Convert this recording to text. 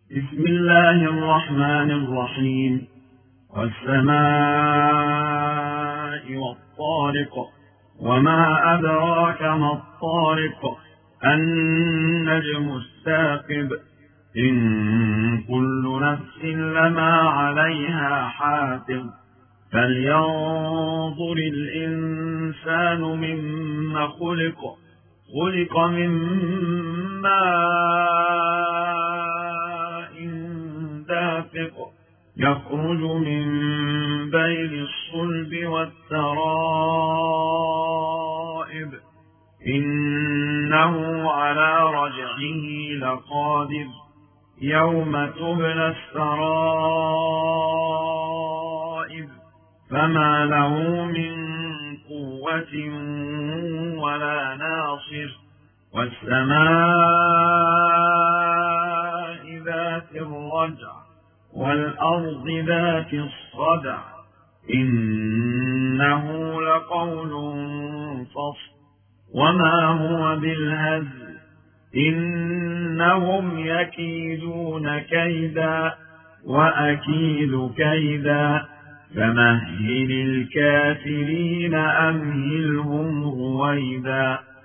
بسم الله الرحمن الرحيم. والسماء والطارق، وما أدراك ما الطارق، النجم الثاقب، إن كل نفس لما عليها حافظ، فلينظر الإنسان مما خلق من ماء دافق، يخرج من بين الصلب والترائب، إنه على رجعه لقادر، يوم تبلى السرائر، فما له من قوة ولا ناصر. والسماء ذات الرجع، والأرض ذات الصدع، إنه لقول فصل، وما هو بالهزل، إنهم يكيدون كيدا وأكيد كيدا، فمهل الكافرين أمهلهم رويدا.